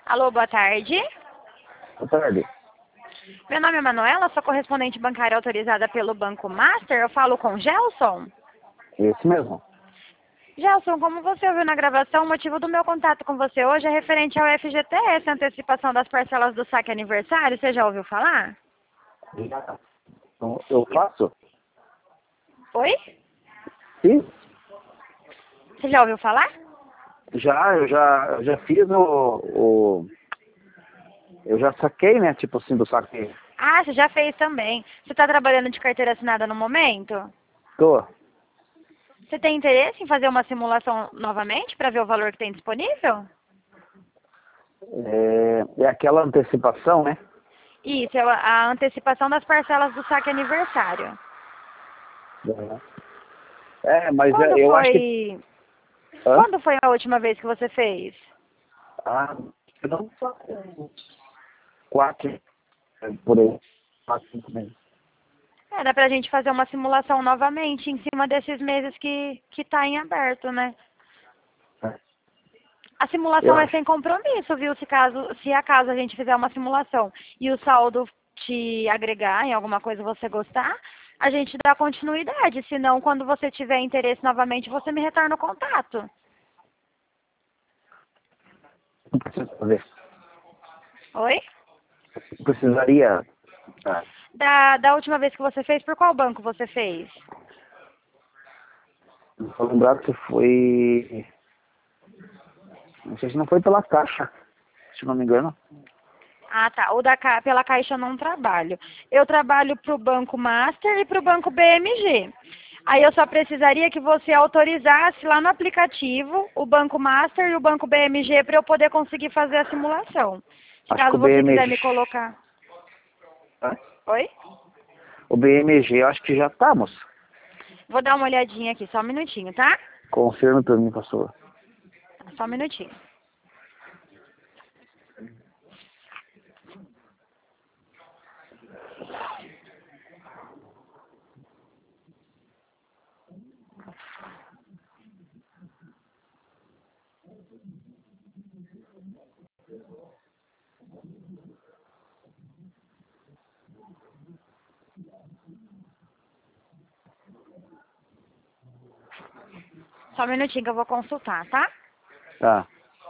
Alô, boa tarde. Boa tarde. Meu nome é Manuela, sou correspondente bancária autorizada pelo Banco Master. Eu falo com Gelson. Esse mesmo. Gelson, como você ouviu na gravação, o motivo do meu contato com você hoje é referente ao FGTS, antecipação das parcelas do saque aniversário. Você já ouviu falar? Então, eu faço? Oi? Sim. Você já ouviu falar? Eu já fiz eu já saquei, né? Tipo assim, do saque. Ah, você já fez também. Você está trabalhando de carteira assinada no momento? Tô. Você tem interesse em fazer uma simulação novamente para ver o valor que tem disponível? É aquela antecipação, né? Isso, é a antecipação das parcelas do saque aniversário. Mas Quando eu acho que. foi... Hã? Quando foi a última vez que você fez? Eu não só quatro, por aí. 4, 5 meses. Dá pra gente fazer uma simulação novamente em cima desses meses que tá em aberto, né? A Eu simulação é acho. sem compromisso, viu? Se acaso a gente fizer uma simulação e o saldo te agregar em alguma coisa você gostar, a gente dá continuidade. Se não, quando você tiver interesse novamente, você me retorna o contato. Não preciso fazer. Oi? Precisaria. Da última vez que você fez, por qual banco você fez? Não tô lembrado se foi. Não sei se não foi pela Caixa, se não me engano. Ah, tá. Pela Caixa eu não trabalho. Eu trabalho para o Banco Master e para o Banco BMG. Aí eu só precisaria que você autorizasse lá no aplicativo o Banco Master e o Banco BMG para eu poder conseguir fazer a simulação. Se Acho que caso o você quiser BMG. me colocar. Hã? Oi? O BMG, eu acho que já estamos. Vou dar uma olhadinha aqui, só um minutinho, tá? Confirme para mim, pastor. Só um minutinho. Só um minutinho que eu vou consultar, tá? Tá.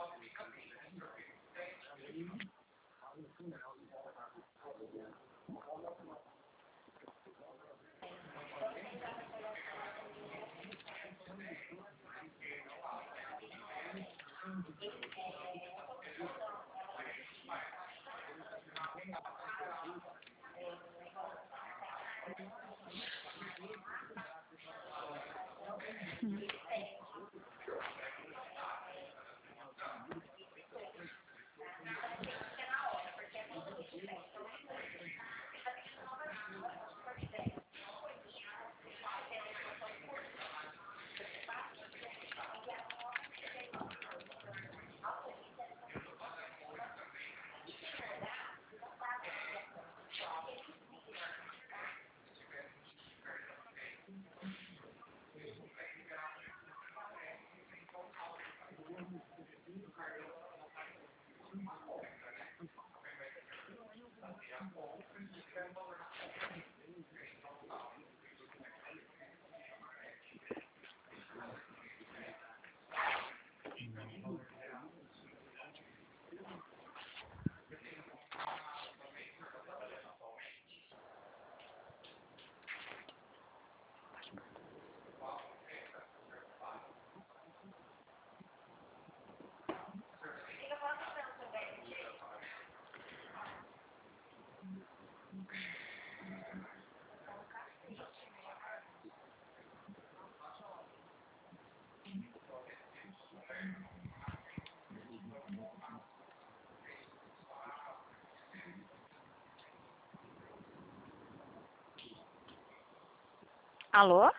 Alô?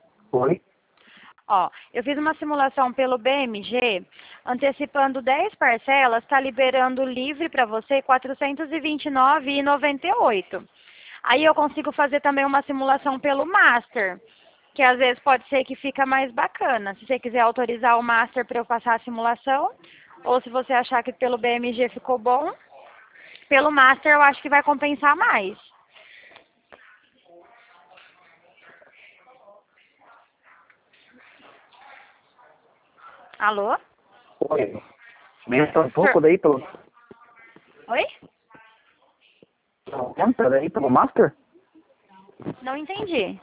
Oi? Ó, eu fiz uma simulação pelo BMG, antecipando 10 parcelas, está liberando livre para você R$ 429,98. Aí eu consigo fazer também uma simulação pelo Master, que às vezes pode ser que fica mais bacana. Se você quiser autorizar o Master para eu passar a simulação, Ou se você achar que pelo BMG ficou bom, pelo Master eu acho que vai compensar mais. Alô? Oi. Aumenta um pouco daí pelo... Oi? Aumenta daí pelo Master? Não entendi.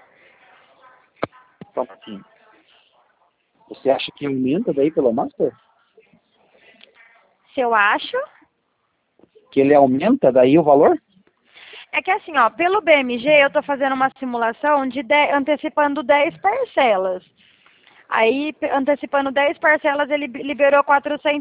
Só um pouquinho. Você acha que aumenta daí pelo Master? Se eu acho... Que ele aumenta daí o valor? É que assim, ó, pelo BMG eu tô fazendo uma simulação de antecipando 10 parcelas. Aí, antecipando 10 parcelas, ele liberou R$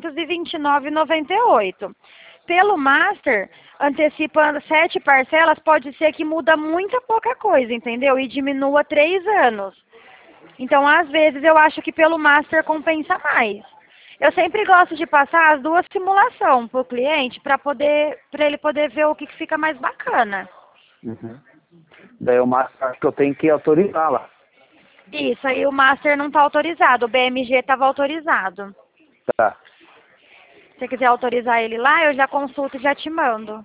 429,98. Pelo Master, antecipando 7 parcelas, pode ser que muda muita pouca coisa, entendeu? E diminua 3 anos. Então, às vezes, eu acho que pelo Master compensa mais. Eu sempre gosto de passar as duas simulações para o cliente, para ele poder ver o que fica mais bacana. Uhum. Daí o Master, acho que eu tenho que autorizá-la. Isso, aí o Master não está autorizado, o BMG estava autorizado. Tá. Se você quiser autorizar ele lá, eu já consulto e já te mando.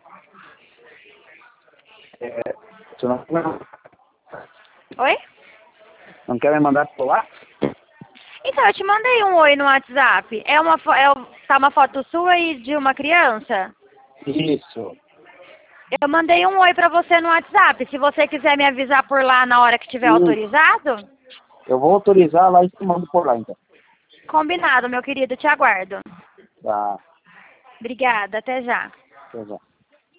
Você Oi? não quer me mandar pro lá? Então, eu te mandei um oi no WhatsApp. Tá uma foto sua e de uma criança? Isso. Eu mandei um oi pra você no WhatsApp. Se você quiser me avisar por lá na hora que tiver autorizado, Eu vou autorizar lá e te mando por lá, então. combinado, meu querido. Te aguardo. Tá. Obrigada, até já. Até já.